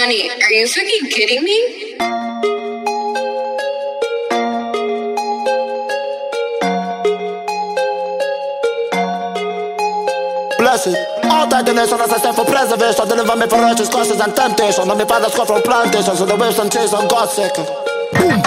Honey, are you fucking kidding me? Blessed. All tightness on us, I stand for preservation. Deliver me from righteous causes and temptation. On me father's call from plantation, so the waves and chase on God's second. Boom.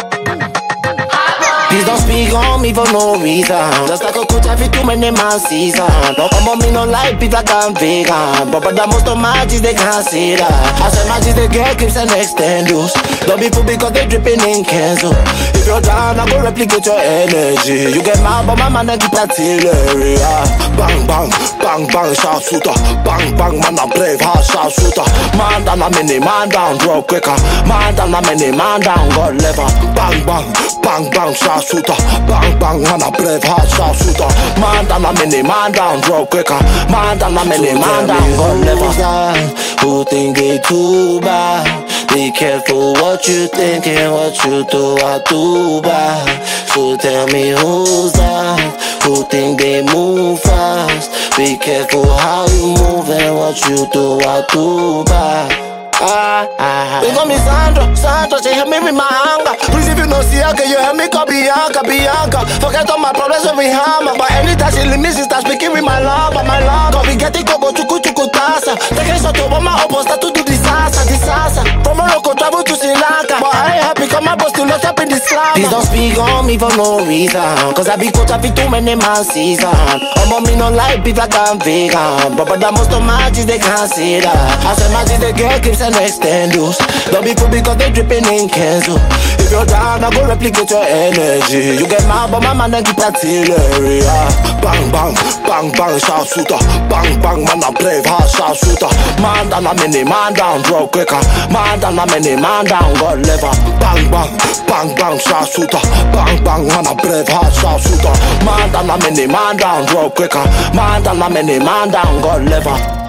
Please don't speak on me for no reason. Just like a coach, I feel too many man season. Don't come on me, no like people like I'm vegan. But the most of my G's, they can't see that. I said my G's, they get clips and extend use. Don't be fool because they dripping in Kenzo. If you're down, I go replicate your energy. You get mad, but my man, I keep artillery. Bang, bang, bang, bang, sharp shooter. Bang, bang, man, I'm brave, hard sharp shooter. Man down, I'm in it, man down, draw quicker. Man down, I'm in it, man down, God lever. Bang, bang, bang, bang, sharp shooter. Bang, bang, man, I'm brave, hard sharp shooter. Man down, I'm in it, man down, draw quicker. Man down, I'm in it, man down, God lever. Who think they too bad? Be careful what you think and what you do, I do bad. So tell me who's that? Who think they move fast? Be careful how you move and what you do, I do bad. They call me Sandra, she help me with my anger. Please if you don't see her, can you help me call Bianca? Forget all my problems when we hammer. But anytime she leave me, she start speaking with my love. Cause we get it go chuku tasa. Take a shot over my opposite start to do disaster. From Morocco travel to Sri Lanka. But I ain't happy cause my boss still locked up in this slum. Please don't speak on me for no reason. Cause I be coach, I feel too many man season. On me no like people like I'm vegan. But the most of my G's, they can't see that. I said my G's, they get clips and extend use. Don't be fool because they dripping in Kenzo. If you're down, I go replicate your energy. You get mad, but my man, I keep artillery. Bang, bang, bang, bang, sharp shooter. Bang, bang, man, I'm brave, hard sharp shooter. Man down, I'm in it, man down, draw quicker. Man down, I'm in it, man down, God lever. Bang, bang, bang, bang, sharp shooter. Bang, bang, man, I'm brave, hard sharp shooter. Man down, I'm in it, man down, draw quicker. Man down, I'm in it, man down, God lever.